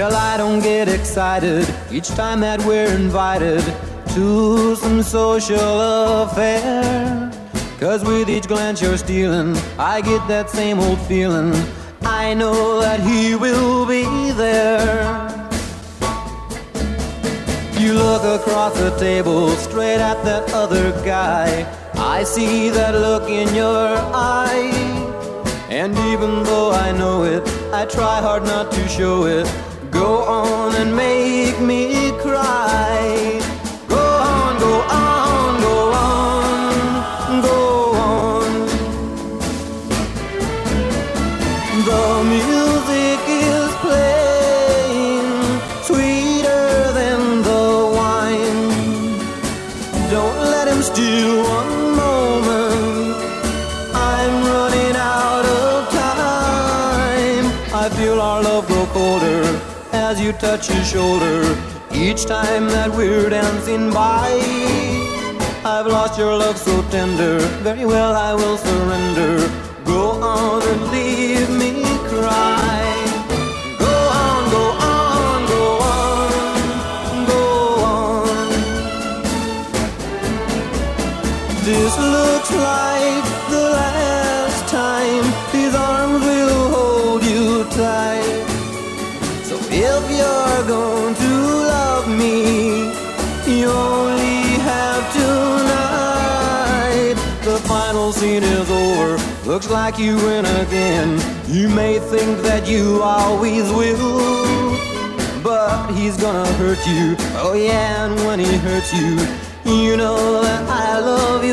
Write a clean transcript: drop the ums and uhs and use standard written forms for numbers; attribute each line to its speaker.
Speaker 1: Well, I don't get excited each time that we're invited to some social affair. 'Cause with each glance you're stealing, I get that same old feeling. I know that he will be there. You look across the table straight at that other guy. I see that look in your eye. And even though I know it, I try hard not to show it. Go on and make me cry. Go on, go on, go on, go on. The music is playing, sweeter than the wine. Don't let him steal one moment. I'm running out of time. I feel our love grow colder as you touch his shoulder each time that we're dancing by. I've lost your love so tender, very well I will surrender. Go on and leave me cry. Go on, go on, go on, go on. This looks like the last time these arms will hold you tight. So if you're going to love me, you only have tonight. The final scene is over, looks like you win again. You may think that you always will, but he's gonna hurt you, oh yeah, and when he hurts you, you know that I love you.